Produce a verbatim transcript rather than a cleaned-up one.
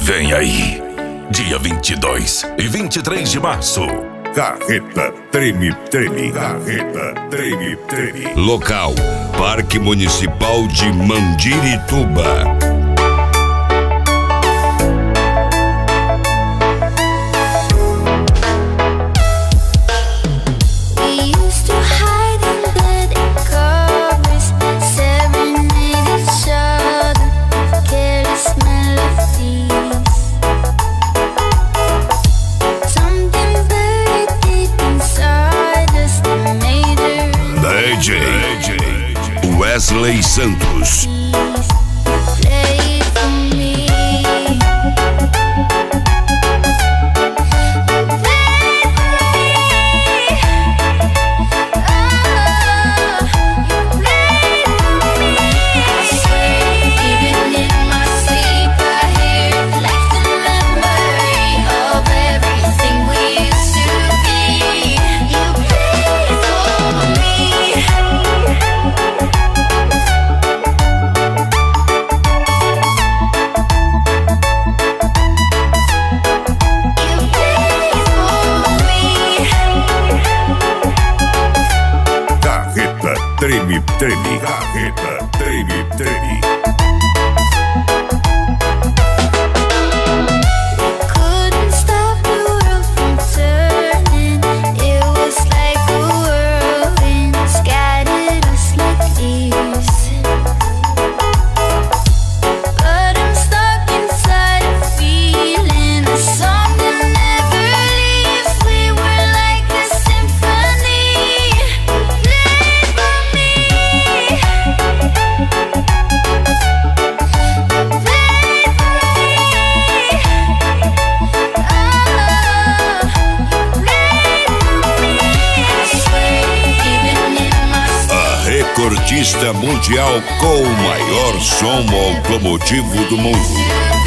Vem aí, dia vinte e dois e vinte e três de março. Carreta Treme Treme. Carreta Treme Treme. Local: Parque Municipal de Mandirituba. D J Wesley Santos. Treme, treme, carreta, treme, treme. Recordista mundial com o maior som automotivo do mundo.